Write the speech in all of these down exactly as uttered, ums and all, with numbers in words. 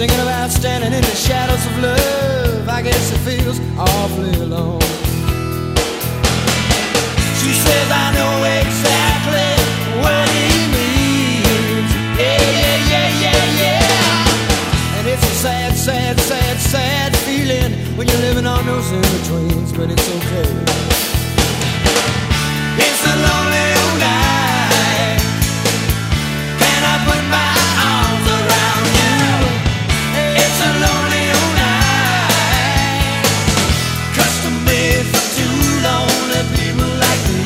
Singing about standing in the shadows of love. I guess it feels awfully alone. She says I know exactly what he means. Yeah, yeah, yeah, yeah, yeah. And it's a sad, sad, sad, sad feeling when you're living on those in-betweens, but it's okay. It's a lonely old night. Can I put my arms around you? It's a lonely old night, custom made for two lonely people like me.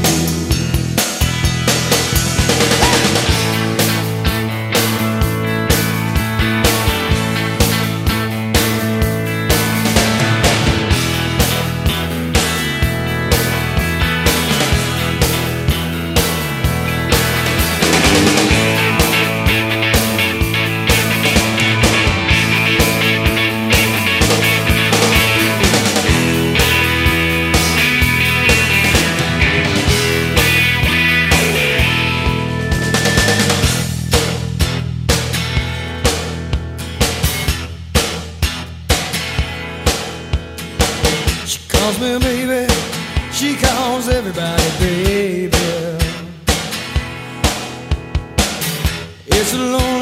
She calls me baby, she calls everybody baby. It's a long